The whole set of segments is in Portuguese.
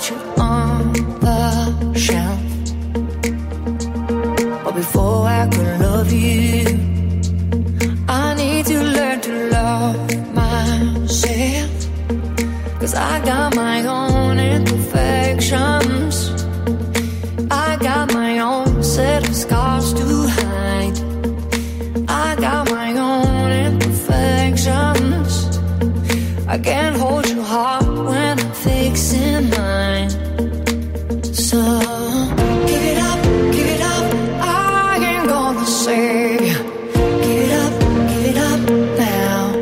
put you on the shelf. But before I could love you, I need to learn to love myself. 'Cause I got my own imperfections, I got my own set of scars to hide. I got my own imperfections. I can't hold your heart when I'm fixing mine. So give it up, I ain't gonna say. Give it up now.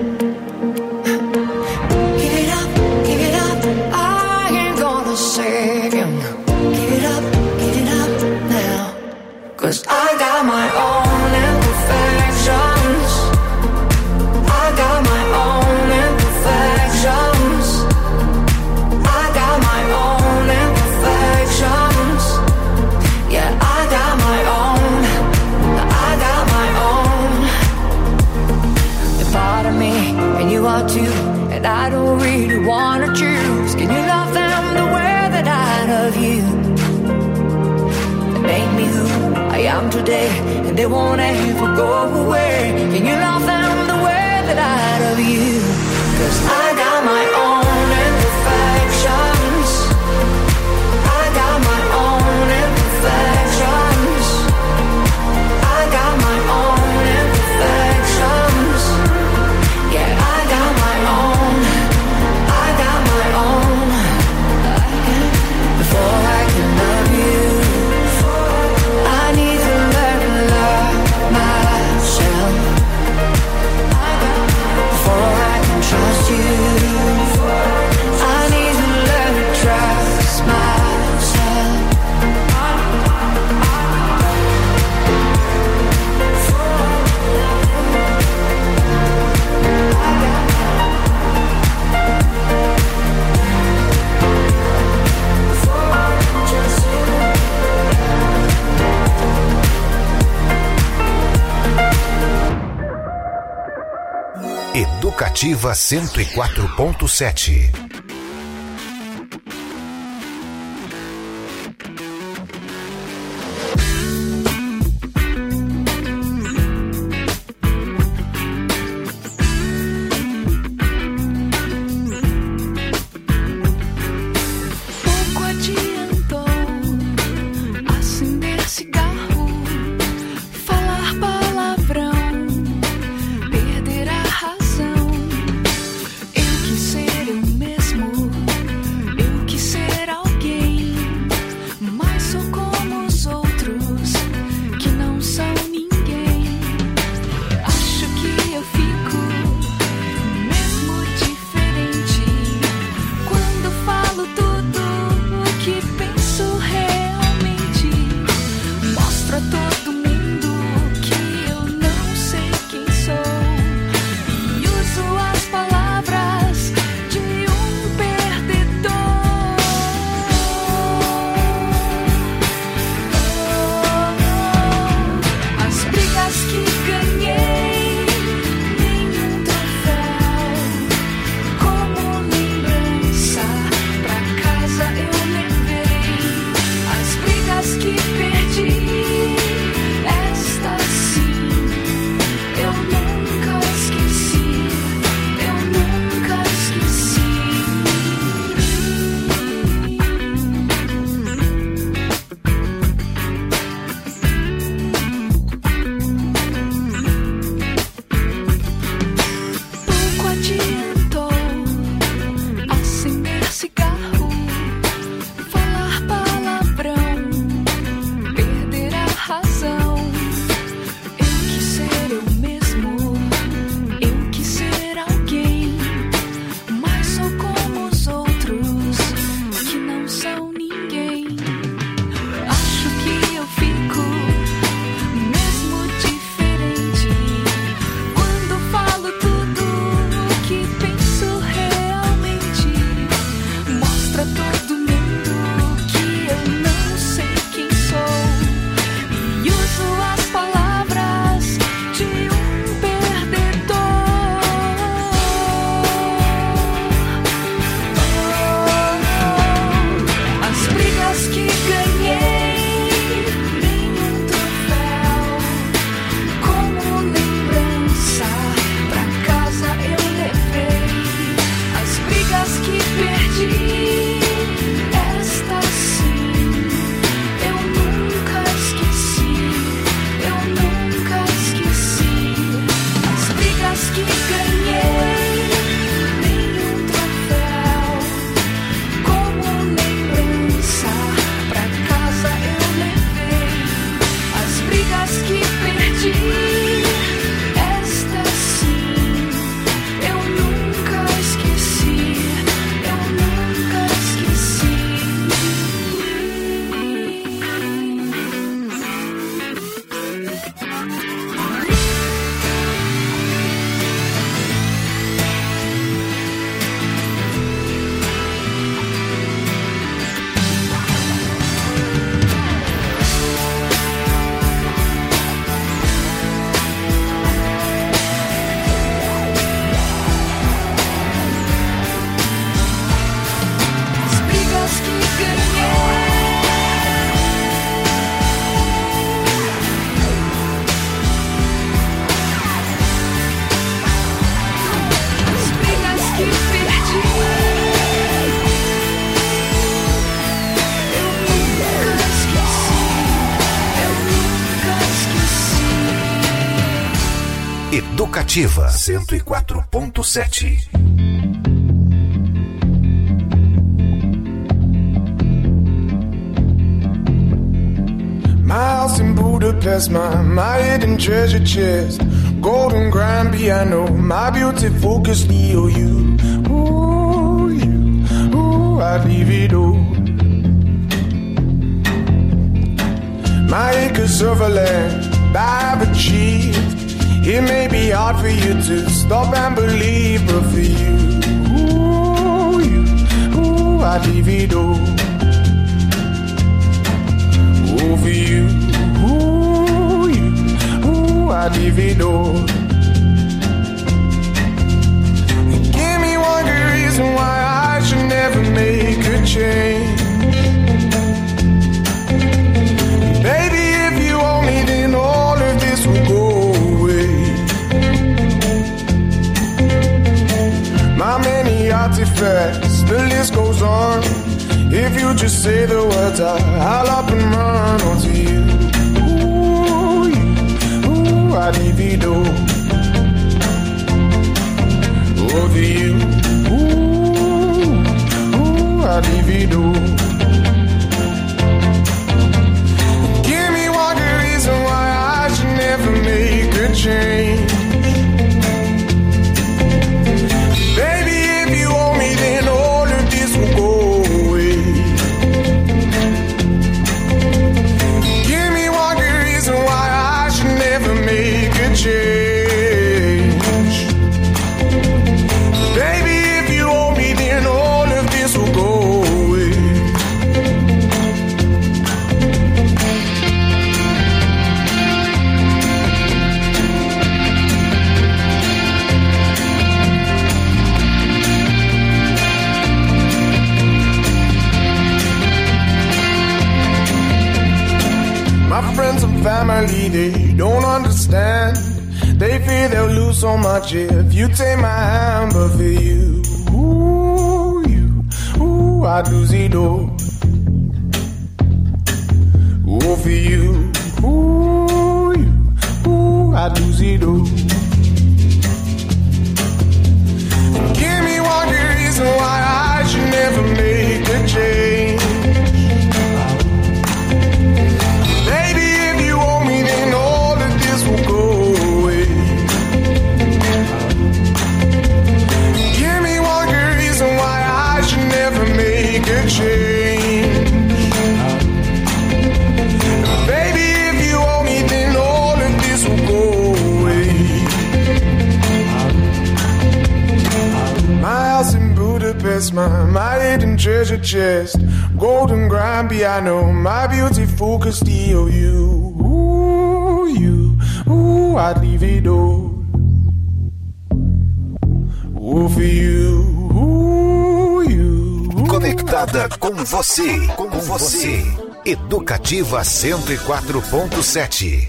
Give it up, I ain't gonna say. Give it up now. 'Cause I got my own imperfections. I got my own imperfections. I got my own imperfections. Yeah, I got my own. I got my own. You're part of me, and you are too. And I don't really wanna choose. Can you love them the way that I love you? They made me who I am today, and they won't ever go away. Can you love them the way that I love you? 'Cause I got my own imperfections. I got my own imperfections. I got my own imperfections. Yeah, I got my own. I got my own. Before I can love you, I need to learn to love myself. Before I can trust you, I need to learn to trust myself. Educativa 104.7. Pouco adiantou acender cigarro, falar palavrão, perder a razão. Eu quis ser eu mesma. Educativa 104.7. My house in Budapest, my hidden treasure chest, golden grand piano, my beauty focus EOU. Ooh, you, ooh, I'd leave it all. My acres of land I've achieved. It may be hard for you to stop and believe, but for you, ooh, I'd leave it all. For you, I'd leave it all. Give me one good reason why I should never make a change. Baby, if you owe me, then all of this will go away. My many artifacts, the list goes on. If you just say the words, I'll up and run onto you. Ooh, I'd leave it all. Over you. Ooh, I'd leave it all. Give me one good reason why I should never make a change. Baby, if you owe me, then all of this will go. Change. Baby, if you owe me, then all of this will go away. My friends and family, they don't understand. They fear they'll lose so much if you take my hand, but for you, I'd lose it all. Oh, for you, I'd lose it all. Give me one good reason why I should never make a change. Baby, if you owe me, then all of this will go. Change. Baby, if you owe me, then all of this will go away. My house in Budapest, my hidden treasure chest, golden grand piano, my beautiful Castillo. Ooh, I'd leave it all. Ooh, for you. Conectada com você, Educativa 104.7.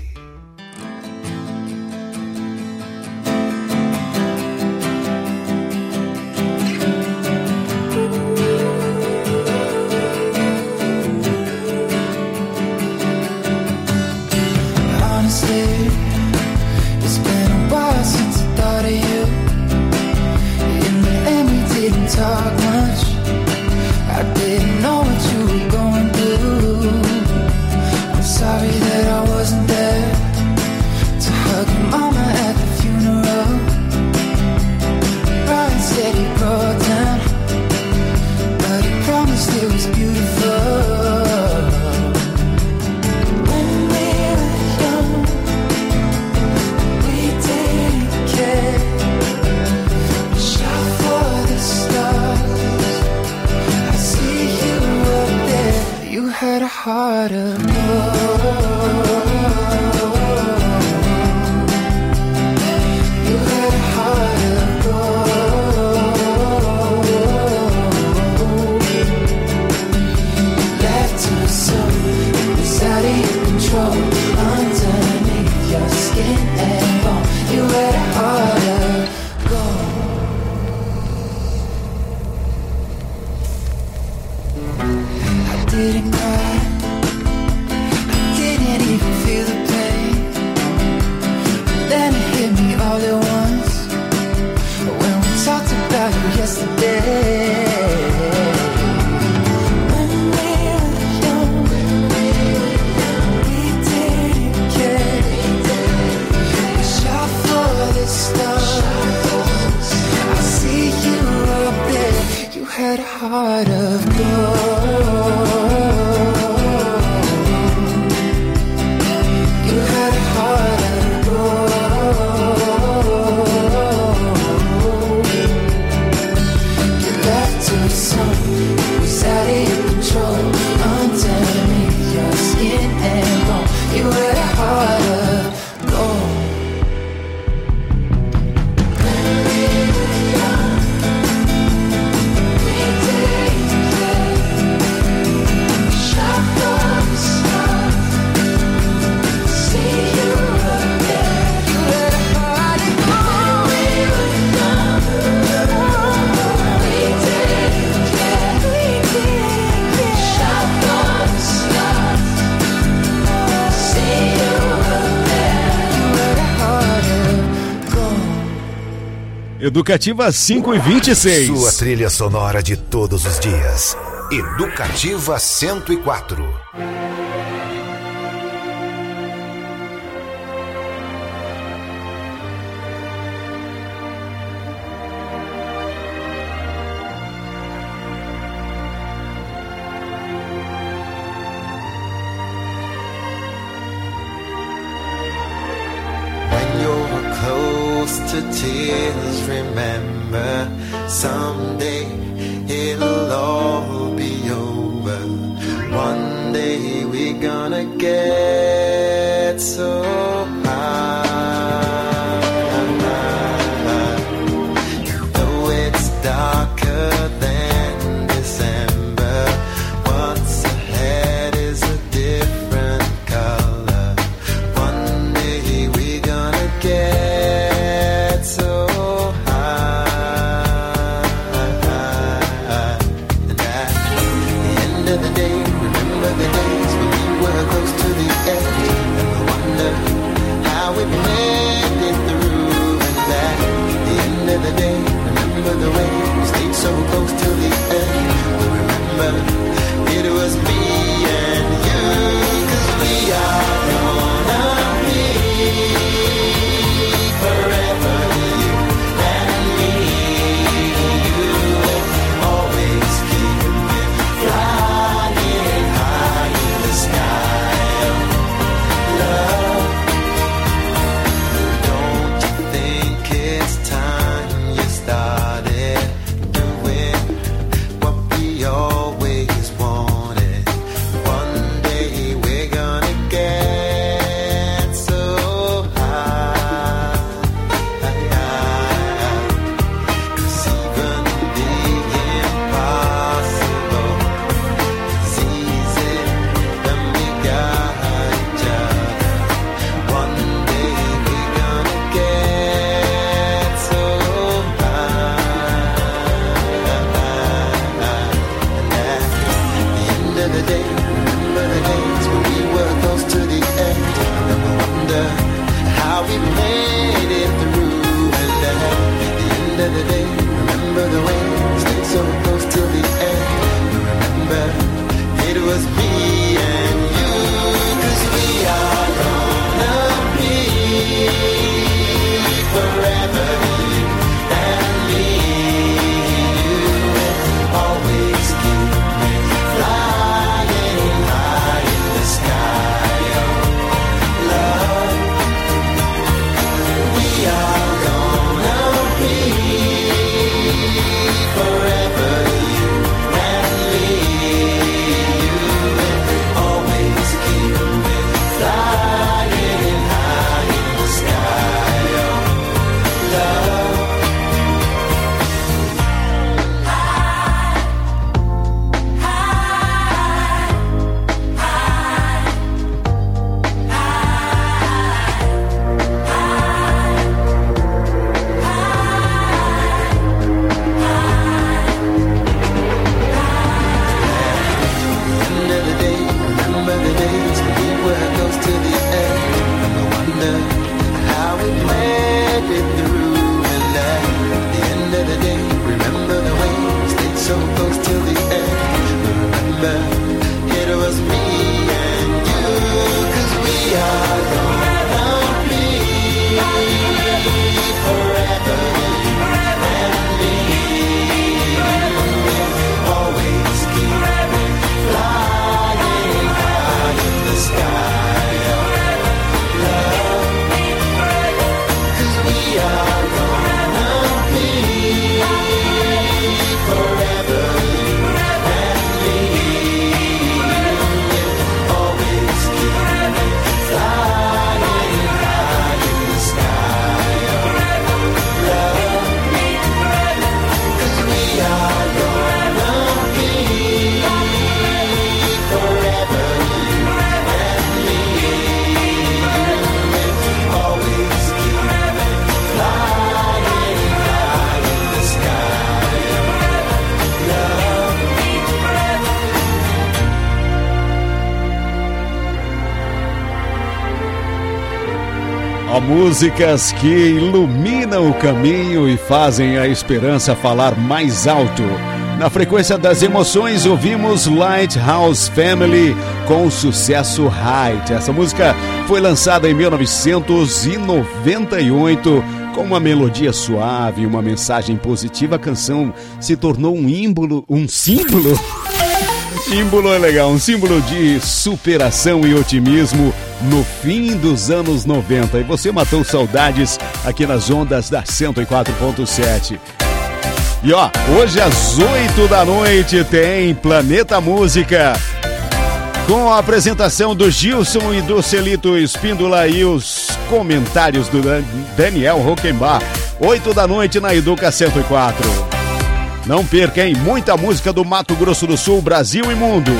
Didn't cry yesterday. When we were young, we didn't care. We shot for the stars. I see you up there. You had a heart of gold. You had a heart of gold. You left too soon. It was out of your control. Underneath your skin and bone, you had a heart of gold. When we were young, we didn't care. Shot for the stars. See you up there. You had a heart of gold. When we were young, we didn't care. We didn't care. Shot for the stars. See you up there. You had a heart of gold. Educativa 5:26. Sua trilha sonora de todos os dias. Educativa 104. When you're close to tears, remember someday it'll all be over. One day we're gonna get so high. Though it's darker than December, what's ahead is a different color. One day we're gonna get so high. And at the end of the day, remember the days when we were close to the edge, and we wonder how we made it through. And at the end of the day, remember the way we stayed so close to the edge. We remember it was me and you, 'cause we are gonna be forever, you and me. You will always keep me flying high in the sky. Love, don't you think it's time you started doing what we always wanted? One day we're gonna get so high. 'Cause even the impossible is easy when we got each other. One day we're gonna get so high. And at the end of the day, remember the days when we were close to the edge, and we wonder how we made it through. And at the end of the day, remember the way we stayed so close to the edge. We remember it was me and you, 'cause we are gonna be forever, you and me. You will always keep me flying high in the sky. Oh, love, we are gonna be músicas que iluminam o caminho e fazem a esperança falar mais alto. Na frequência das emoções, ouvimos Lighthouse Family com o sucesso Height. Essa música foi lançada em 1998 com uma melodia suave e uma mensagem positiva. A canção se tornou um símbolo. Símbolo é legal, um símbolo de superação e otimismo no fim dos anos 90. E você matou saudades aqui nas ondas da 104.7. E ó, hoje às 8 da noite tem Planeta Música, com a apresentação do Gilson e do Celito Espíndola e os comentários do Daniel Rockenbach. 8 da noite na Educa 104. Não perca, hein? Muita música do Mato Grosso do Sul, Brasil e mundo.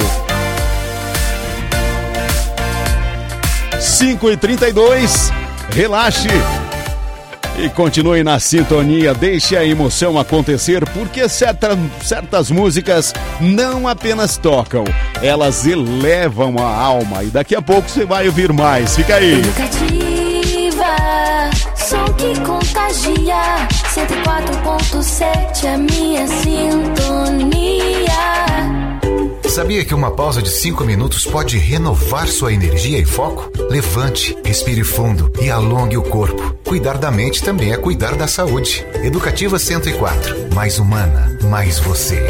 5h32, relaxe e continue na sintonia. Deixe a emoção acontecer, porque certas músicas não apenas tocam, elas elevam a alma. E daqui a pouco você vai ouvir mais. Fica aí. Educativa, som que contagia. 104.7, a minha sintonia. Sabia que uma pausa de 5 minutos pode renovar sua energia e foco? Levante, respire fundo e alongue o corpo. Cuidar da mente também é cuidar da saúde. Educativa 104. Mais humana, mais você.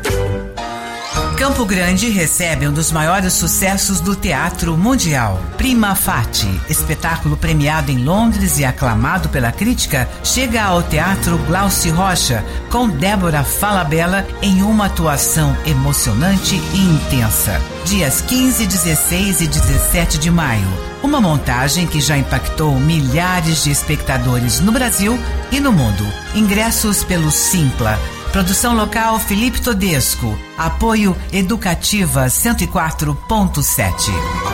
Campo Grande recebe um dos maiores sucessos do teatro mundial. Prima Facie, espetáculo premiado em Londres e aclamado pela crítica, chega ao Teatro Glauci Rocha com Débora Falabella em uma atuação emocionante e intensa. Dias 15, 16 e 17 de maio. Uma montagem que já impactou milhares de espectadores no Brasil e no mundo. Ingressos pelo Simpla. Produção local Felipe Todesco. Apoio Educativa 104.7.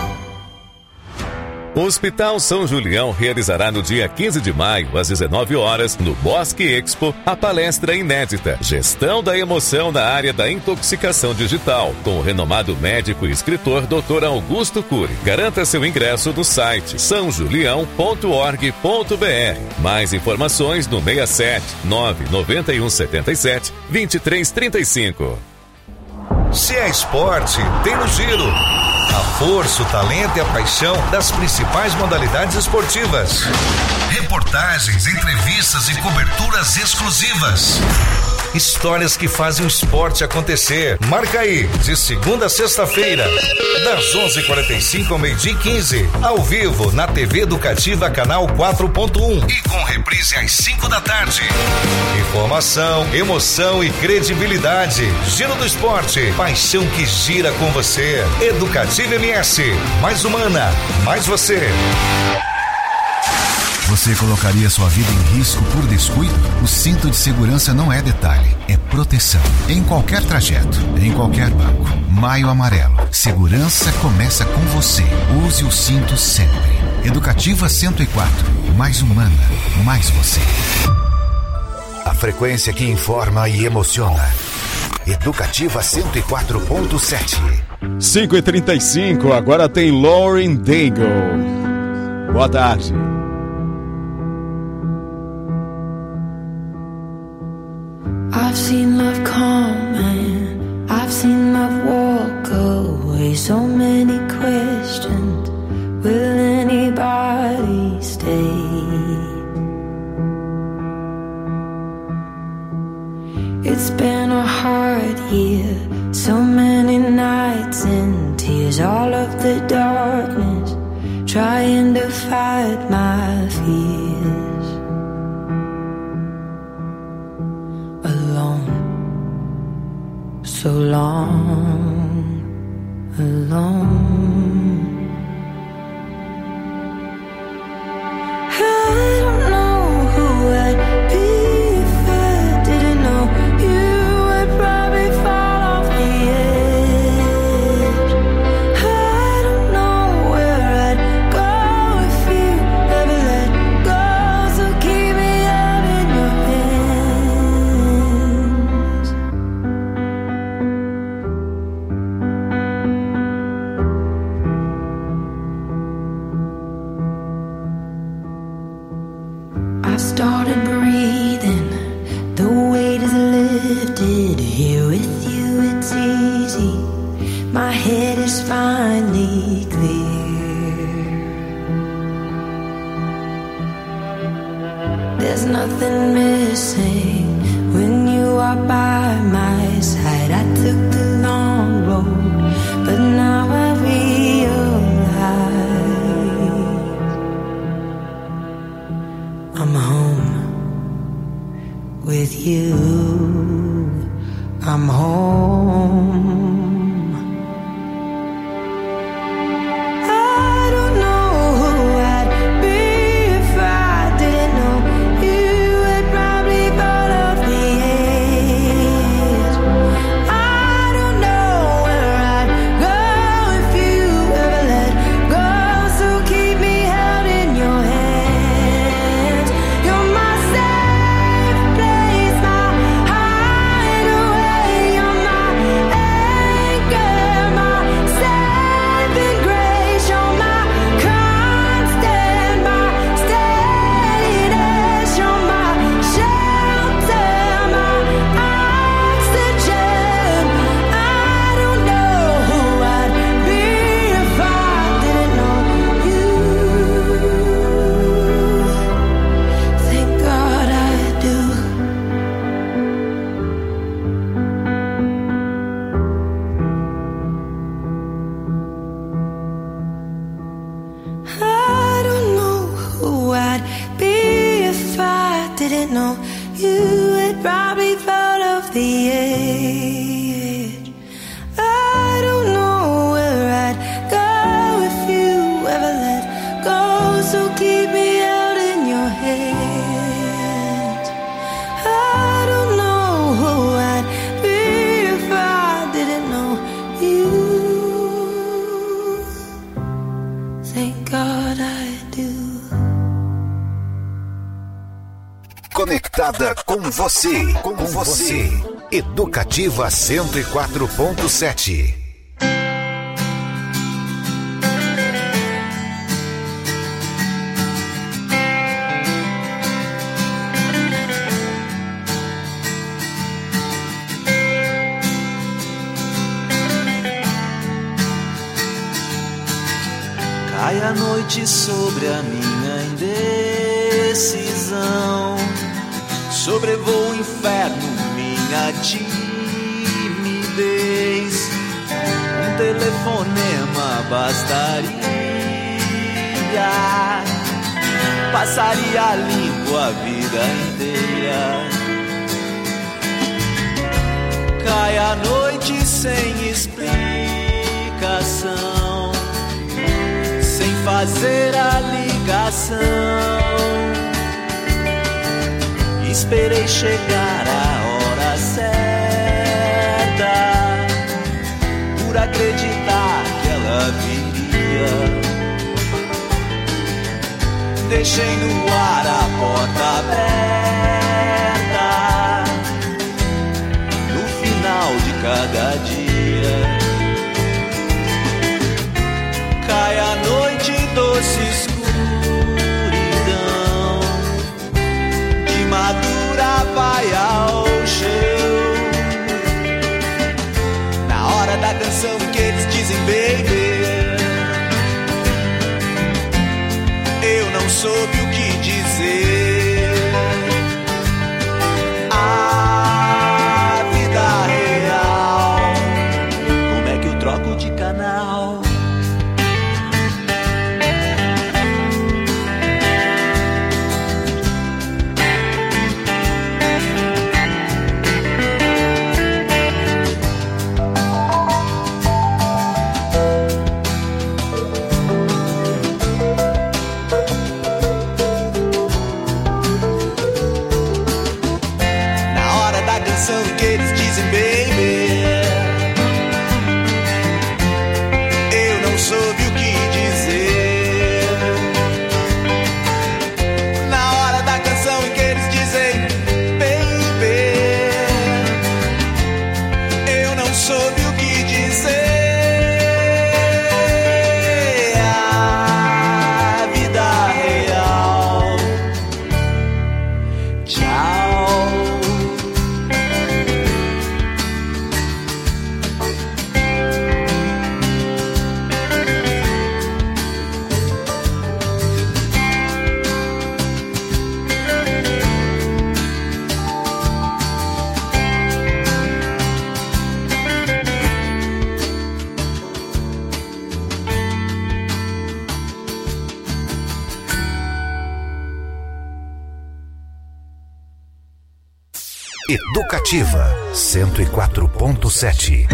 O Hospital São Julião realizará no dia 15 de maio, às 19 horas, no Bosque Expo, a palestra inédita Gestão da Emoção na Área da Intoxicação Digital, com o renomado médico e escritor Dr. Augusto Cury. Garanta seu ingresso no site sãojulião.org.br. Mais informações no 67 991 77 2335. Se é esporte, tem no Giro. A força, o talento e a paixão das principais modalidades esportivas. Reportagens, entrevistas e coberturas exclusivas. Histórias que fazem o esporte acontecer. Marca aí, de segunda a sexta-feira, das 11h45 ao 12h15, ao vivo na TV Educativa Canal 4.1 e com reprise às 5 da tarde. Informação, emoção e credibilidade. Giro do Esporte, paixão que gira com você. Educativa MS, mais humana, mais você. Você colocaria sua vida em risco por descuido? O cinto de segurança não é detalhe, é proteção. Em qualquer trajeto, em qualquer banco. Maio Amarelo. Segurança começa com você. Use o cinto sempre. Educativa 104. Mais humana, mais você. A frequência que informa e emociona. Educativa 104.7. 5h35, agora tem Lauren Daigle. Boa tarde. I've seen love come and I've seen love walk away. So many questions, will anybody stay? It's been a hard year, so many nights and tears. All of the darkness, trying to fight my fears. So long, alone. I don't know who I'd be if I didn't know you. I'd probably fall off the edge. I don't know where I'd go if you ever let go. So keep me up in your hands. did. Here with you it's easy. My head is finally clear. There's nothing missing when you are by my side. I took the long road, but now I realize I'm home with you. I'm home. Conectada com você, Educativa 104.7. Cai a noite sobre a minha indecisão. Sobrevoo o inferno, minha timidez. Um telefonema bastaria. Passaria limpo a vida inteira. Cai a noite sem explicação, sem fazer a ligação. Esperei chegar a hora certa, por acreditar que ela viria. Deixei no ar a porta aberta, no final de cada dia. Cai a noite, doce escuridão, de madura vai ao chão. Na hora da canção que eles dizem baby, eu não soube o que dizer. A vida real, como é que eu troco de canal? Que eles dizem baby, eu não soube o que dizer. Na hora da canção em que eles dizem baby, eu não soube o que dizer. A vida real, tchau. Educativa 104.7.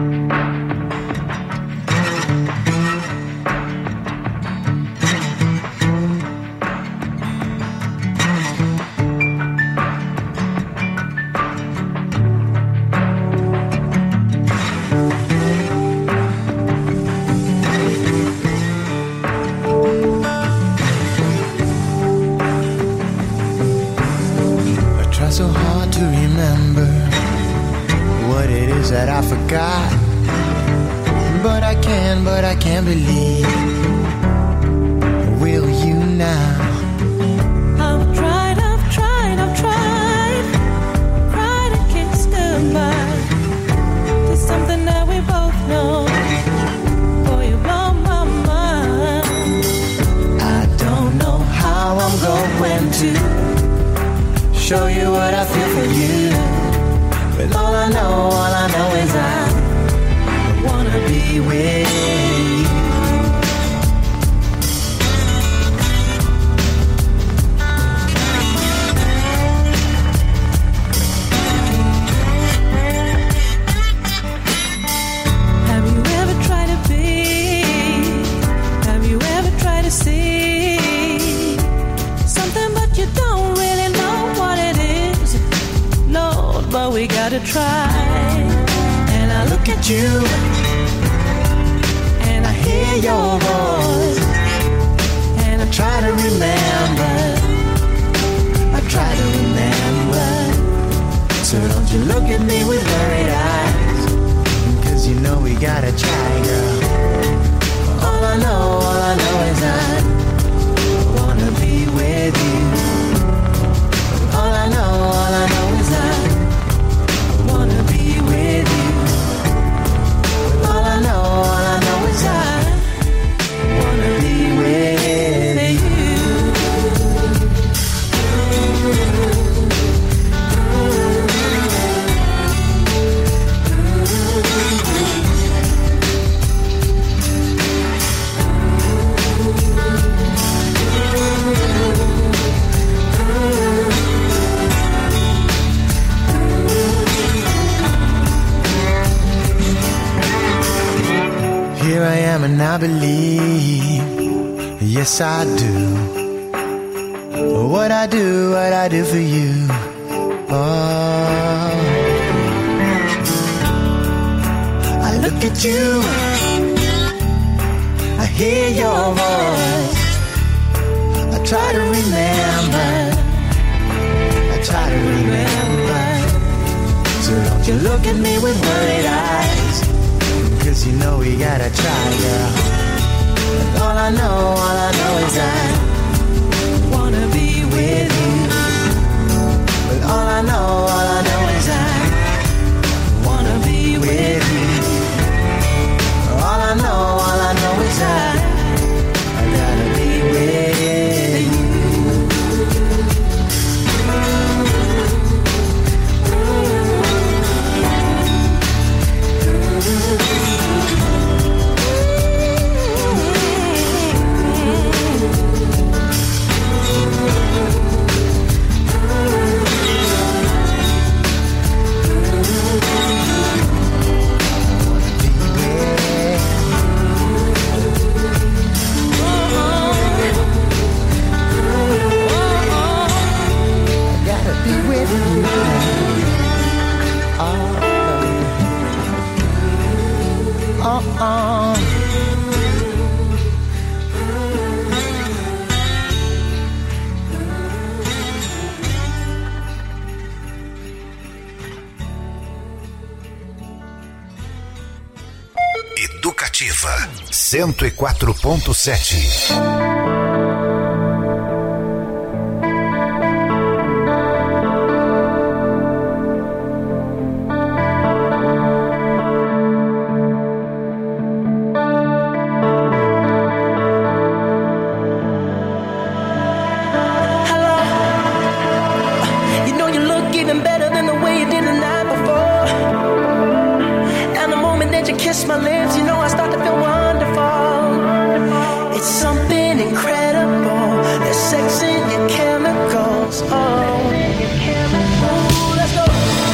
So hard to remember what it is that I forgot, but I can't believe. Will you now? I've tried, cried and kissed goodbye. There's something that we both know. Boy, you blow my mind. I don't know how I'm going to show you what I feel for you. But all I know is I wanna be with you. Have you ever tried to be? Have you ever tried to see something but you don't really know what it is? Lord, but we gotta try. And I look at you and I hear your voice, and I try to remember, so don't you look at me with worried eyes, 'cause you know we gotta try, girl. All I know is I wanna be with you. All I know is I wanna be with you. All I know is I wanna be with you. Here I am and I believe, yes I do, what I do for you. Oh, I look at you, I hear your voice, I try to remember, so don't you look at me with worried eyes, 'cause you know we gotta try, girl. But all I know is I wanna be with you. But all I know is I wanna be with you. All I know is I gotta be with you. Educativa 104.7. My lips, you know I start to feel wonderful. It's something incredible. There's sex in your chemicals. Oh, let's go.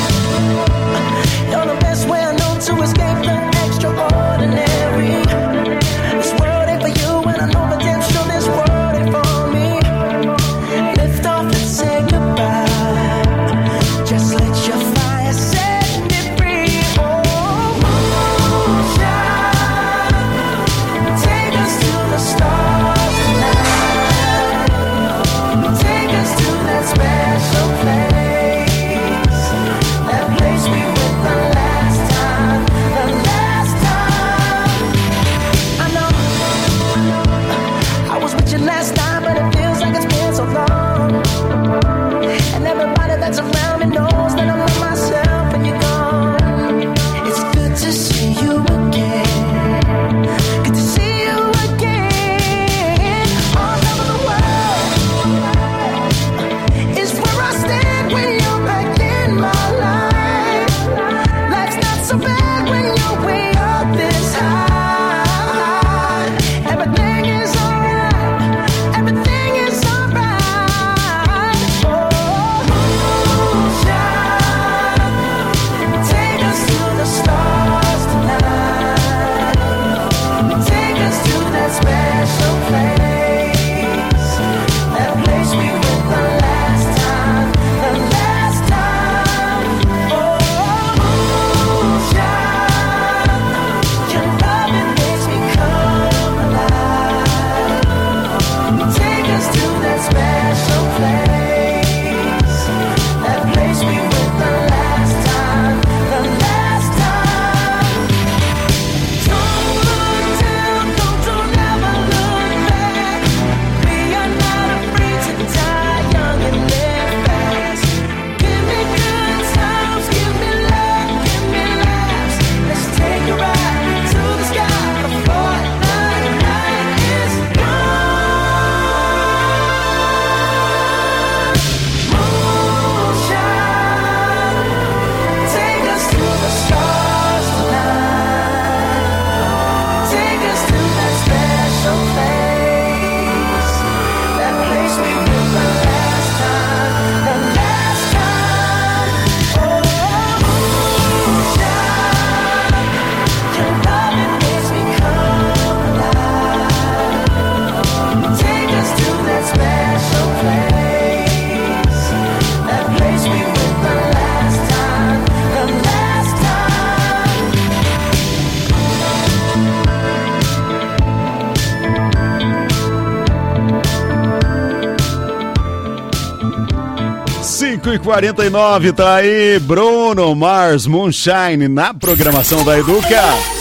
5h49, tá aí Bruno Mars, Moonshine na programação da Educa.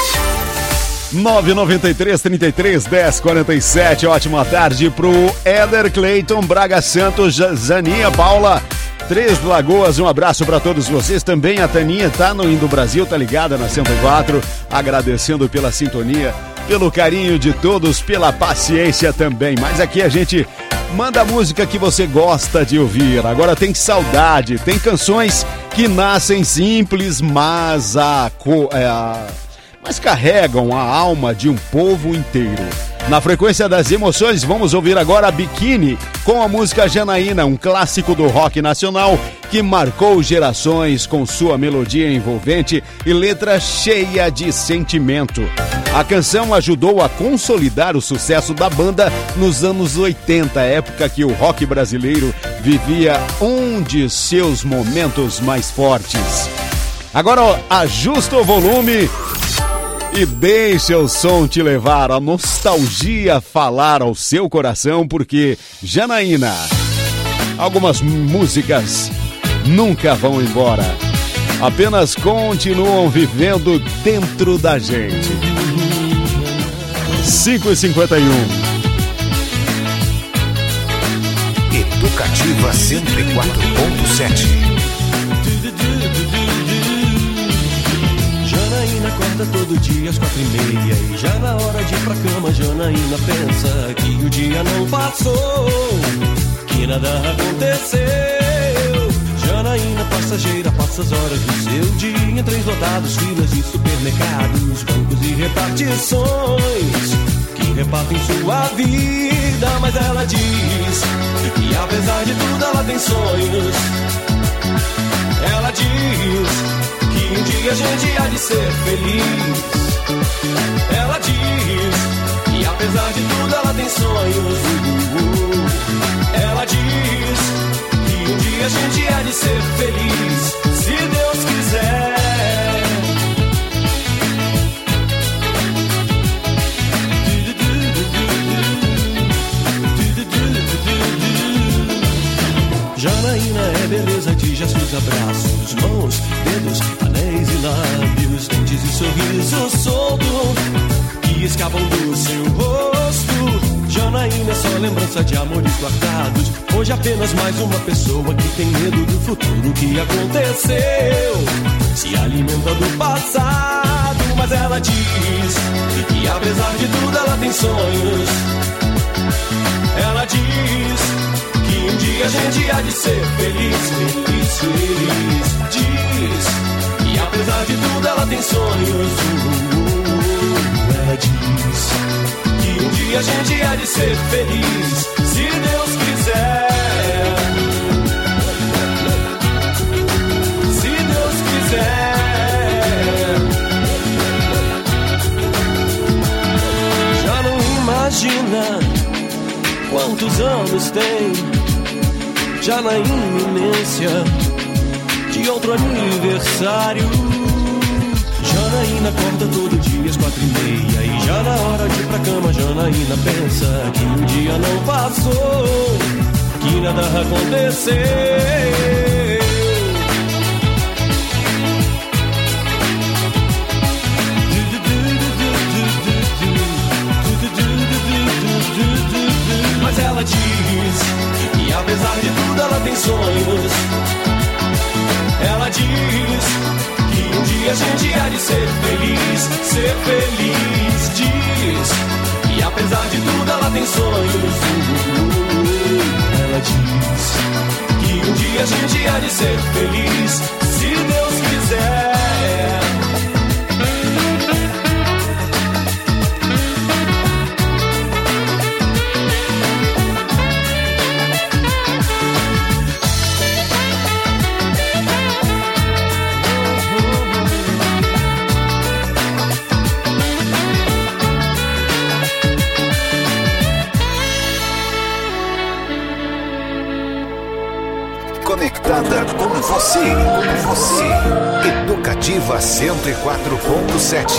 993-33-1047, ótima tarde pro Éder Cleiton, Braga Santos, Zaninha Paula, Três Lagoas, um abraço para todos vocês. Também a Taninha tá no Indo Brasil, tá ligada na 104, agradecendo pela sintonia, pelo carinho de todos, pela paciência também. Mas aqui a gente manda a música que você gosta de ouvir. Agora tem saudade, tem canções que nascem simples, mas carregam a alma de um povo inteiro. Na frequência das emoções, vamos ouvir agora Biquíni com a música Janaína, um clássico do rock nacional que marcou gerações com sua melodia envolvente e letra cheia de sentimento. A canção ajudou a consolidar o sucesso da banda nos anos 80, época que o rock brasileiro vivia um de seus momentos mais fortes. Agora ajusta o volume e deixa o som te levar, a nostalgia falar ao seu coração, porque Janaína, algumas músicas nunca vão embora, apenas continuam vivendo dentro da gente. 5h51. Educativa 104.7. Janaína acorda todo dia às 4h30 e já na hora de ir pra cama Janaína pensa que o dia não passou, que nada aconteceu. Janaína passageira passa as horas do seu dia em trens lotados, filas de supermercados, bancos e repartições que repartem sua vida. Mas ela diz que apesar de tudo ela tem sonhos. Ela diz que um dia a gente há de ser feliz. Ela diz que apesar de tudo ela tem sonhos. Ela diz que um dia a gente há de ser feliz, se Deus quiser. Janaína é beleza de gestos, abraços, mãos, dedos, anéis e lábios, dentes e sorriso solto que escapam do seu rosto. Janaína é só lembrança de amores guardados. Hoje apenas mais uma pessoa que tem medo do futuro que aconteceu. Se alimenta do passado, mas ela diz que apesar de tudo ela tem sonhos. Ela diz que um dia a gente há de ser feliz, feliz, feliz. Diz que apesar de tudo ela tem sonhos. Ela diz que um dia a gente há de ser feliz, se Deus quiser. Se Deus quiser. Já não imagina quantos anos tem, já na iminência de outro aniversário. Janaína acorda todo dia às 4h30 e já na hora de ir pra cama Janaína pensa que o dia não passou, que nada aconteceu. Mas ela diz que apesar de tudo ela tem sonhos. Ela diz que um dia a gente há de ser feliz, ser feliz. Diz que apesar de tudo ela tem sonhos. Ela diz que um dia a gente há de ser feliz, se Deus quiser. Conectada com você. Educativa 104.7.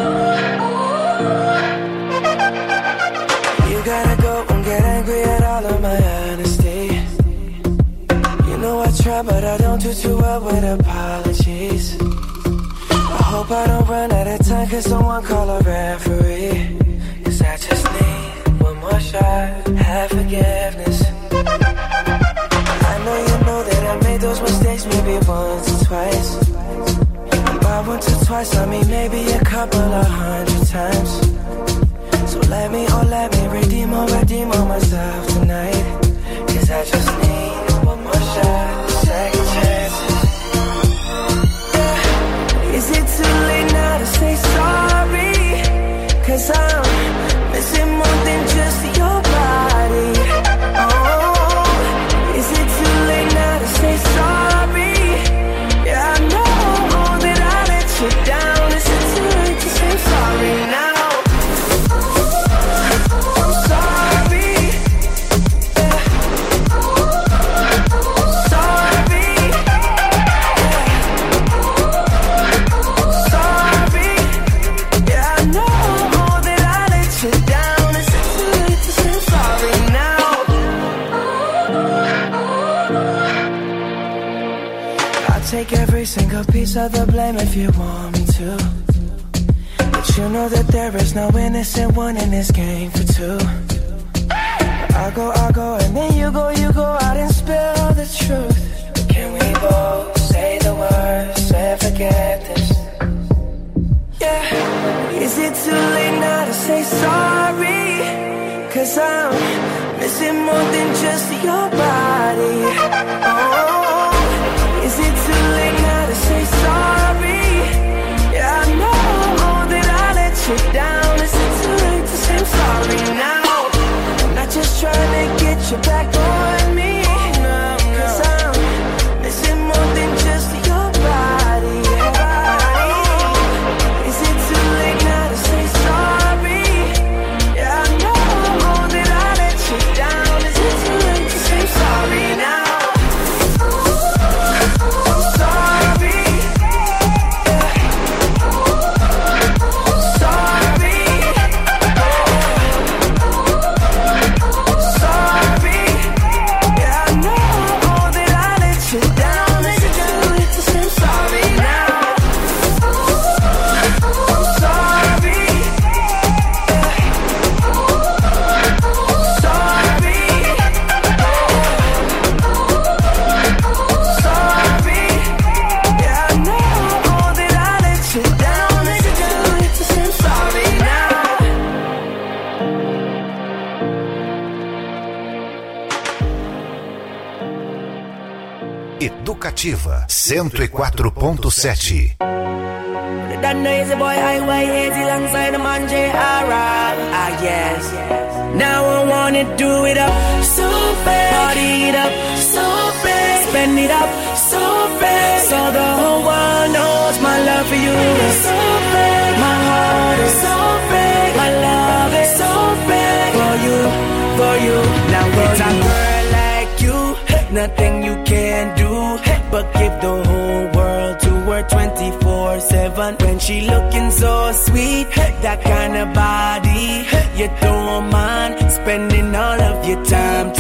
You gotta go and get angry at all of my honesty. You know I try well, but I don't do too well with apologies. I hope I don't run out of time, cause someone call a referee. Cause I just need one more shot, have forgiveness. I know that I made those mistakes maybe once or twice. And by once or twice I mean maybe a couple of 100 times. So let me redeem on myself tonight. Cause I just need one more shot, second chances. Yeah. Is it too late now to say sorry? Cause I'm missing more than just your body. Oh, is it too late now to say sorry? Yeah, I know that I let you down. Is it too late to say sorry now? Take every single piece of the blame if you want me to. But you know that there is no innocent one in this game for two. I go, and then you go out and spill the truth. But can we both say the words and forget this? Yeah. Is it too late now to say sorry? Cause I'm missing more than just your body. Oh, is it too late now to say sorry? Yeah, I know that I let you down. Is it too late to say I'm sorry now? I'm not just trying to get you back on me. Cause I'm missing more than just your body. Is it too late now to say sorry? Yeah, I know that I let you down. Is it too late to say I'm sorry now? Educativa 104.7. That noisy boy highway hazy alongside the man J.R. Ah yes. Now I wanna do it up so fast, party it up so fast, spend it up so fast, so the whole world knows my love for you is so fast, my heart is so fast, my love is so fast for you. Now it's a girl like you, nothing you can do but give the whole world to her 24/7. When she looking so sweet, that kind of body, you don't mind spending all of your time.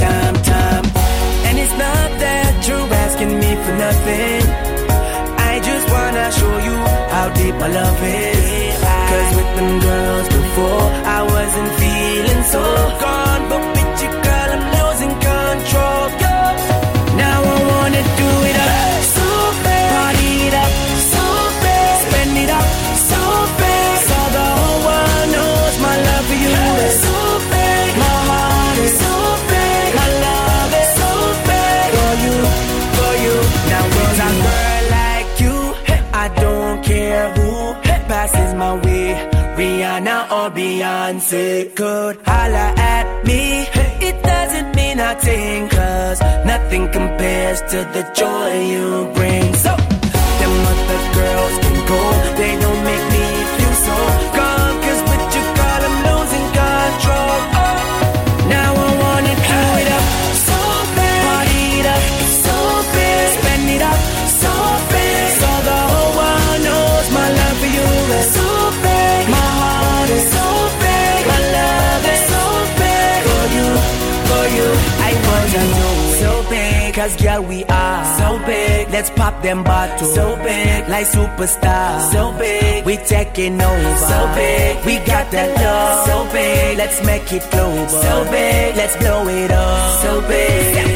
And it's not that you're asking me for nothing. I just wanna show you how deep my love is. Cause with them girls before, I wasn't feeling so gone, but with you girl I'm losing control. Now I wanna do it up so fast, party it up so fast, spend it up so fast, so the whole world knows my love for you is so fast, my heart is so fast, my love is so fast for you. Now there's a girl like you, I don't care who passes my way, Rihanna or Beyonce could holla at me. It doesn't mean nothing, cause nothing compares to the joy you bring. So, them other girls can go, they don't make me feel so gone, cause with you girl I'm losing control. Oh, now I wanna do it up so fast, party it up so fast, spend it up so fast, so the whole world knows my love for you is so fast, my heart is so fast, my love is so fast for you. I wanna do it so big, Cause girl we are so big. Let's pop them bottles. So big. Like superstars. So big. We taking over. So big. We got that love. So big. Let's make it global. So big. Let's blow it up. So big.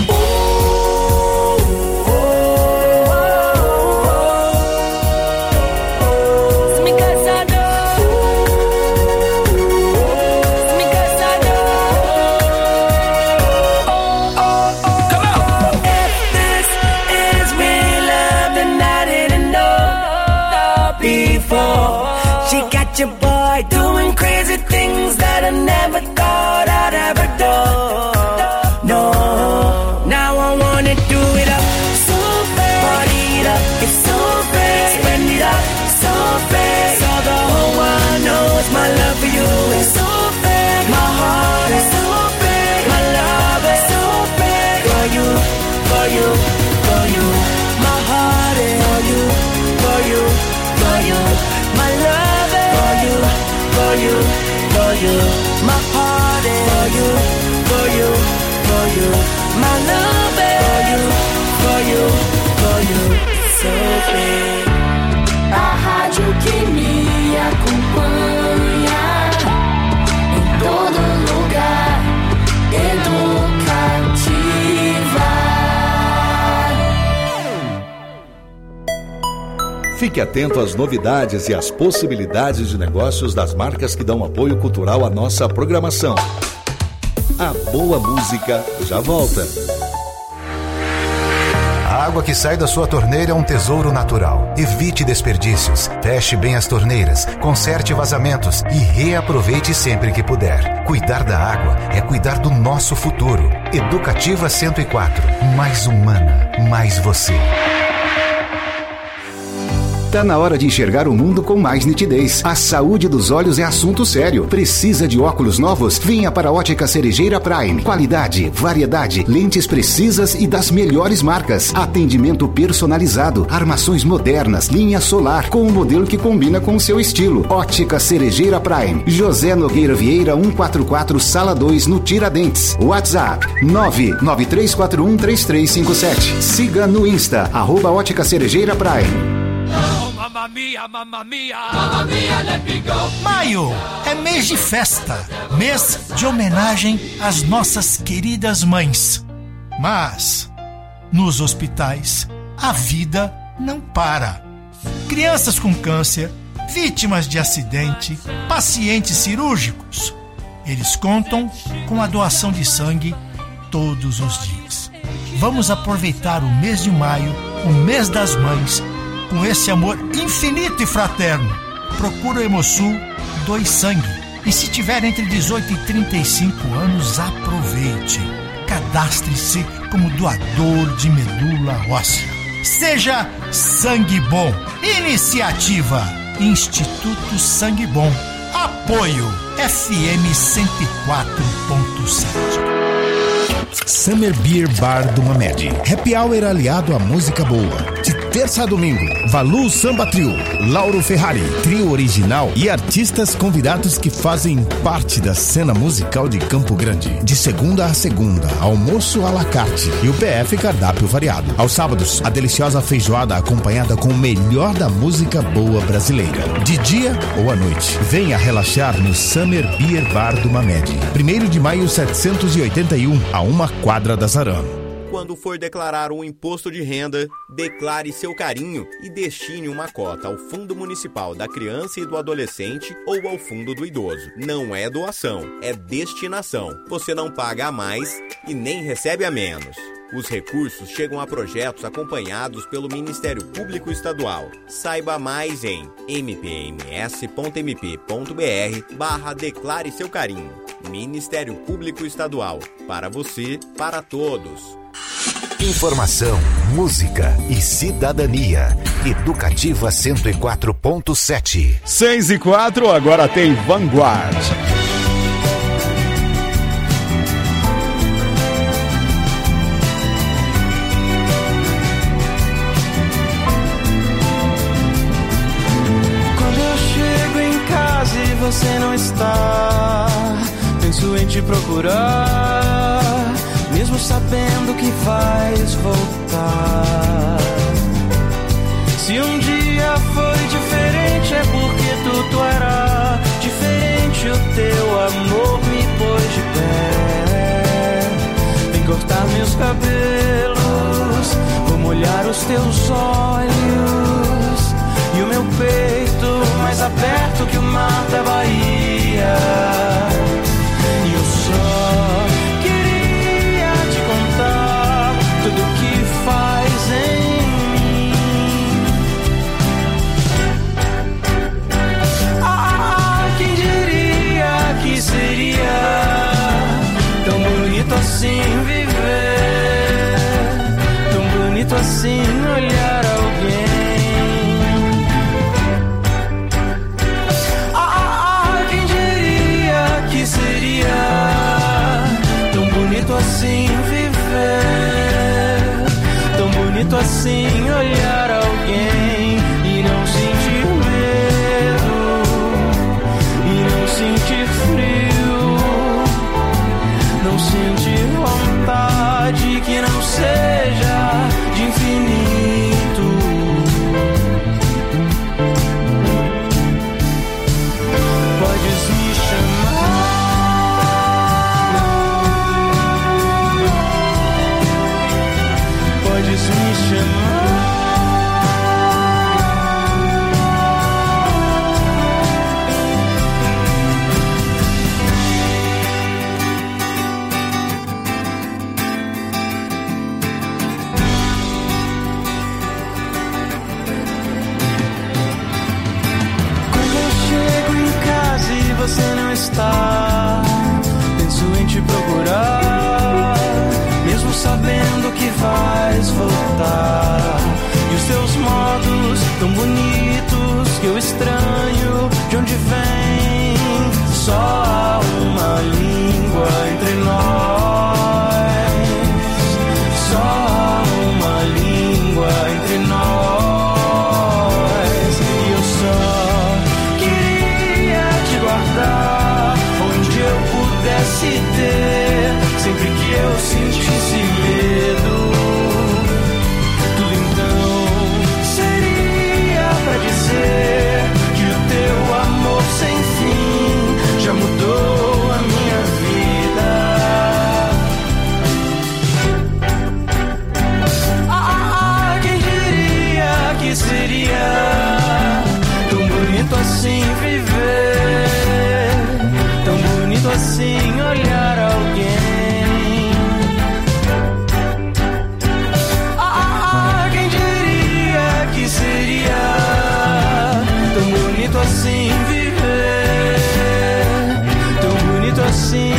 She got your boy doing crazy things that I never thought I'd ever do. No, now I wanna do it up so bad, party it up, it's so bad, spend it up so bad, so the whole world knows my love for you is so bad, my heart is so bad, my love is so bad, for you, for you, for you, my heart is for you, for you, for you. My love is for you, for you, for you. My heart is for you, for you, for you. My love is for you, for you, for you. So big. A rádio que me acompanha em todo lugar, educativa. Fique atento às novidades e às possibilidades de negócios das marcas que dão apoio cultural à nossa programação. A boa música já volta. A água que sai da sua torneira é um tesouro natural. Evite desperdícios, feche bem as torneiras, conserte vazamentos e reaproveite sempre que puder. Cuidar da água é cuidar do nosso futuro. Educativa 104, mais humana, mais você. Tá na hora de enxergar o mundo com mais nitidez. A saúde dos olhos é assunto sério. Precisa de óculos novos? Venha para a Ótica Cerejeira Prime. Qualidade, variedade, lentes precisas e das melhores marcas. Atendimento personalizado, armações modernas, linha solar, com um modelo que combina com o seu estilo. Ótica Cerejeira Prime. José Nogueira Vieira 144, Sala 2, no Tiradentes. WhatsApp 993413357. Siga no Insta, @Ótica Cerejeira Prime. Mamma mia, mamma mia, mamma mia, let me go. Maio é mês de festa, mês de homenagem às nossas queridas mães. Mas, nos hospitais, a vida não para. Crianças com câncer, vítimas de acidente, pacientes cirúrgicos, eles contam com a doação de sangue todos os dias. Vamos aproveitar o mês de maio, o mês das mães, com esse amor infinito e fraterno. Procura o Hemosul, doe sangue. E se tiver entre 18 e 35 anos, aproveite. Cadastre-se como doador de medula óssea. Seja sangue bom. Iniciativa Instituto Sangue Bom. Apoio FM 104.7. Summer Beer Bar do Mamed. Happy Hour aliado à música boa. De terça a domingo, Valu Samba Trio, Lauro Ferrari, trio original e artistas convidados que fazem parte da cena musical de Campo Grande. De segunda a segunda, almoço à la carte e o PF cardápio variado. Aos sábados, a deliciosa feijoada acompanhada com o melhor da música boa brasileira. De dia ou à noite, venha relaxar no Summer Beer Bar do Mamed. 1º de maio 781, a 1 quadra da Zarano. Quando for declarar um imposto de renda, declare seu carinho e destine uma cota ao Fundo Municipal da Criança e do Adolescente ou ao Fundo do Idoso. Não é doação, é destinação. Você não paga a mais e nem recebe a menos. Os recursos chegam a projetos acompanhados pelo Ministério Público Estadual. Saiba mais em mpms.mp.br/declare seu carinho. Ministério Público Estadual. Para você, para todos. Informação, música e cidadania. Educativa 104.7. 6:04, agora tem Vanguard. Quando eu chego em casa e você não está, penso em te procurar. Me mesmo sabendo que vais voltar. Se um dia foi diferente, é porque tudo era diferente. O teu amor me pôs de pé. Vem cortar meus cabelos, vou molhar os teus olhos e o meu peito mais aberto que o mar da Bahia. E eu só queria te contar tudo que faz em mim. Quem diria que seria tão bonito assim viver, tão bonito assim olhar alguém. Quem diria que seria tão bonito assim viver, tão bonito assim olhar alguém e não sentir medo, e não sentir frio, não sentir vontade que não seja de infinito. Podes me chamar, podes me chamar. Você não está, penso em te procurar, mesmo sabendo que vais voltar. E os teus modos tão bonitos que eu estranho, de onde vem? Só há uma língua entre nós, só há uma língua entre nós. E eu só onde eu pudesse ter, sempre que eu sentisse medo. Tudo então seria pra dizer que o teu amor sem fim já mudou a minha vida. Quem diria que seria tão bonito assim viver, tão bonito assim olhar alguém. Quem diria que seria tão bonito assim viver, tão bonito assim.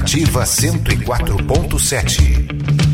Nativa 104.7.